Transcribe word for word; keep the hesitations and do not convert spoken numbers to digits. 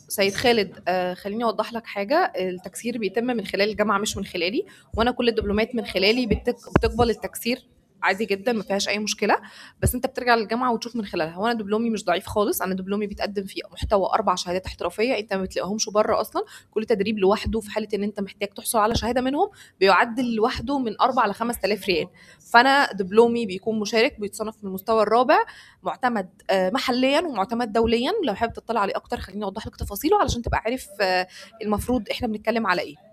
سيد خالد، آه خليني اوضح لك حاجه. التكسير بيتم من خلال الجامعه مش من خلالي، وانا كل الدبلومات من خلالي بتك... بتقبل التكسير عادي جدا، ما فيهاش اي مشكله. بس انت بترجع للجامعه وتشوف من خلالها. وانا دبلومي مش ضعيف خالص، انا دبلومي بيتقدم فيه محتوى اربع شهادات احترافيه انت ما بتلاقيهمش بره اصلا. كل تدريب لوحده في حاله ان انت محتاج تحصل على شهاده منهم بيعدل لوحده من اربع ل خمس تلاف ريال. فانا دبلومي بيكون مشارك، بيتصنف من المستوى الرابع، معتمد آه، محليا ومعتمد دوليا. لو حابب تطلع عليه اكتر خليني اوضح لك تفاصيله علشان تبقى عارف آه، المفروض احنا بنتكلم على ايه.